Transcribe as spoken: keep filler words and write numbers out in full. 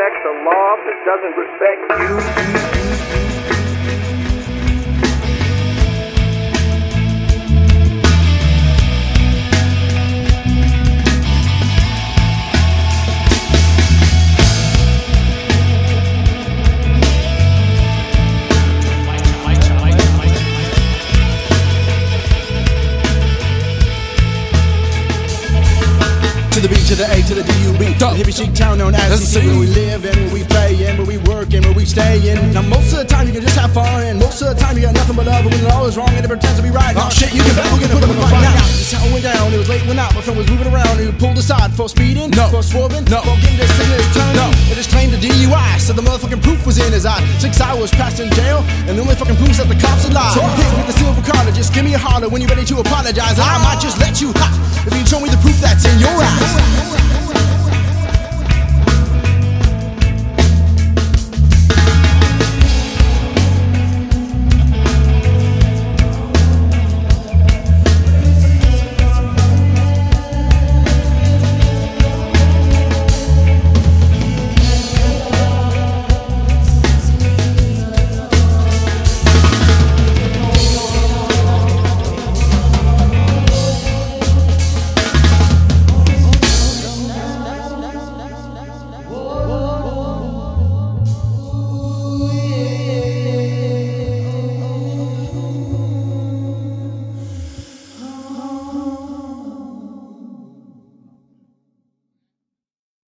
respect the law that doesn't respect you. To the B, to the A, to the D U B, the hippie chic town known as the city where we live and where we play and where we work and where we stay in. Now most of the time you can just have fun and most of the time you got nothing but love. But when it all is wrong and it pretends to be right, oh shit, you can bet we're gonna put up a fight now. This is how it went down. It was late when out. My friend was moving around. He pulled aside for speeding, no, for swerving, no, for getting this signal turn, no. It just claimed a D U I, so the motherfucking proof was in his eye. Six hours passed in jail, and the only fucking proof that the cops are lied. So hit with the silver card, just give me a holler when you're ready to apologize, and I might just let you hot if you show me the proof that's in your eyes.